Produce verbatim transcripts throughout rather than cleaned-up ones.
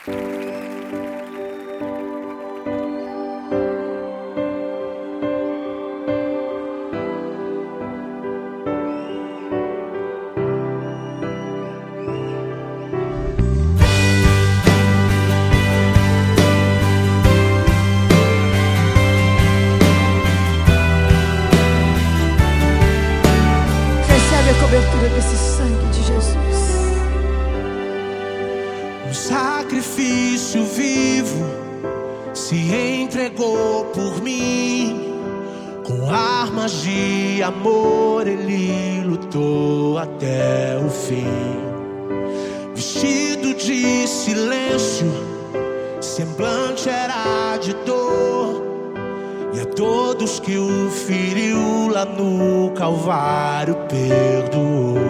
Cobertura desse sangue de Jesus. Um sacrifício vivo se entregou por mim. Com armas de amor ele lutou até o fim. Vestido de silêncio, semblante era de dor, e a todos que o feriu lá no Calvário perdoou.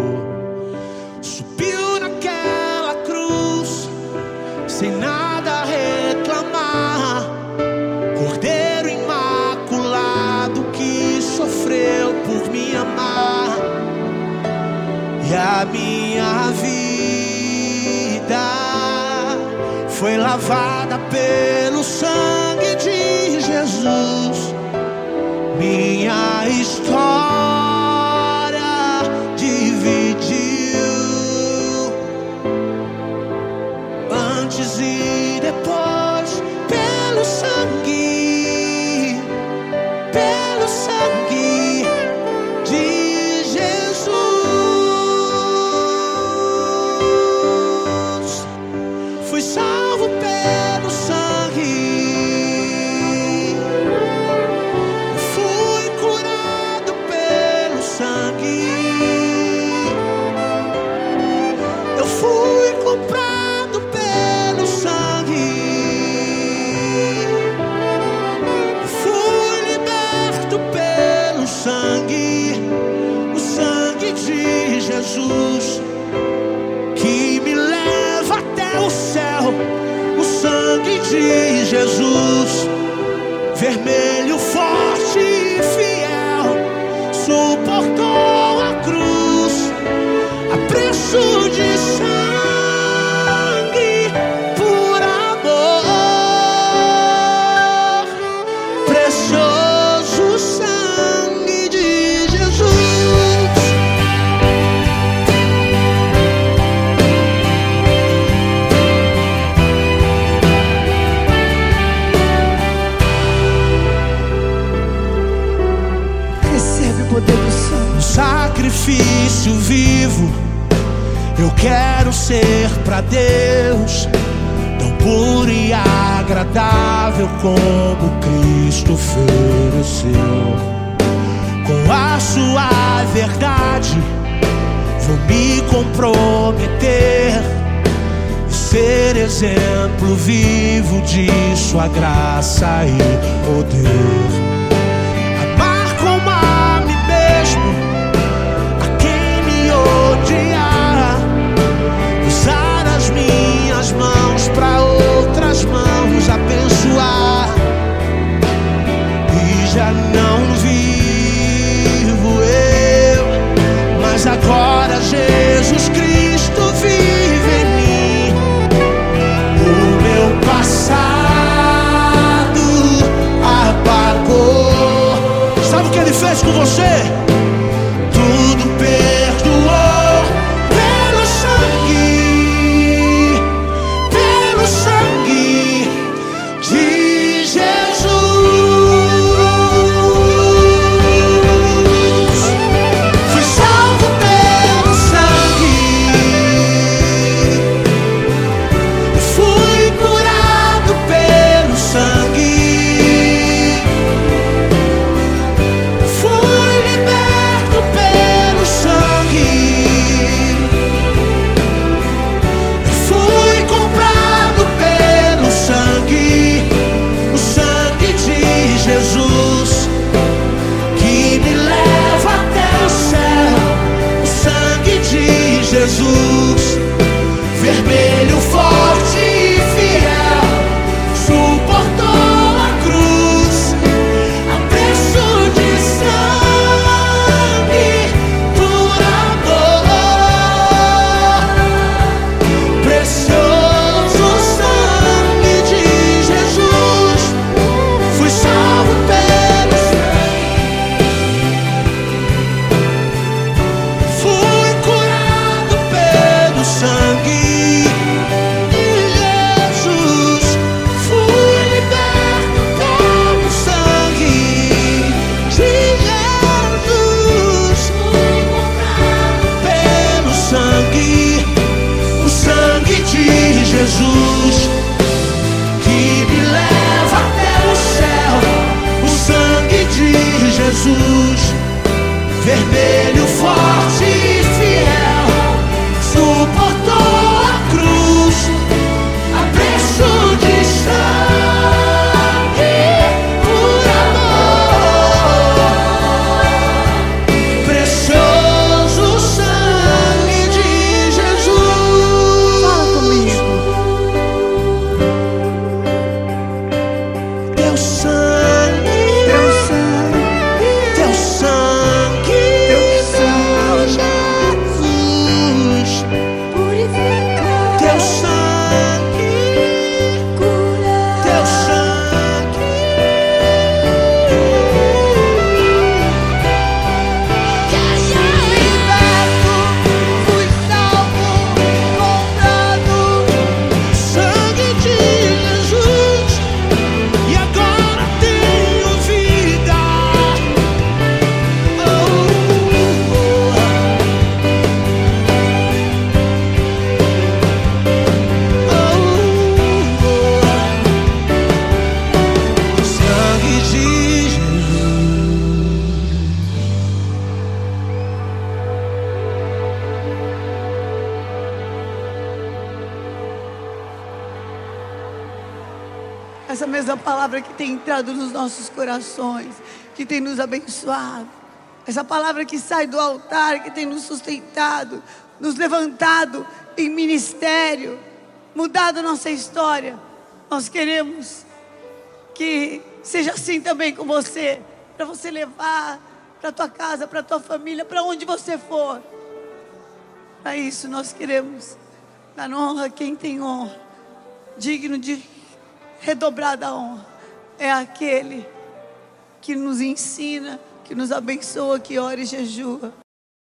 Subiu naquela cruz sem nada reclamar, Cordeiro imaculado que sofreu por me amar. E a minha vida foi lavada pelo sangue de Jesus. Minha história dividiu antes e depois pelo sangue, pelo sangue de Jesus. Fui salvo pelo sangue. Comprado pelo sangue, fui liberto pelo sangue, o sangue de Jesus que me leva até o céu, o sangue de Jesus, vermelho, forte e fiel, suportou a cruz a preço de sangue. Sacrifício vivo, eu quero ser pra Deus, tão puro e agradável como Cristo ofereceu. Com a sua verdade vou me comprometer e ser exemplo vivo de sua graça e poder. Usar as minhas mãos para outras mãos abençoar. E já não vivo eu, mas agora Jesus Cristo vive em mim. O meu passado apagou. Sabe o que ele fez com você? Tudo perdoou. Fui Jesus, que me leva até o céu. O sangue de Jesus, vermelho, forte e fiel, suportou a cruz a preço de sangue, por amor. Precioso sangue de Jesus. Fala comigo. Teu sangue, Teu sangue, teu sangue, Teu sangue, Jesus. purifica, Teu sangue, cura, teu sangue. liberto, fui salvo, comprado. Sangue de Jesus, e agora tenho vida. Oh, oh, oh. Sangue de Jesus. Essa mesma palavra que tem entrado nos nossos corações, que tem nos abençoado. Essa palavra que sai do altar, que tem nos sustentado, nos levantado em ministério, mudado nossa história. Nós queremos que seja assim também com você, para você levar para tua casa, para tua família, para onde você for. Para isso nós queremos dar honra a quem tem honra, digno de redobrada honra. É aquele que nos ensina, que nos abençoa, que ora e jejua.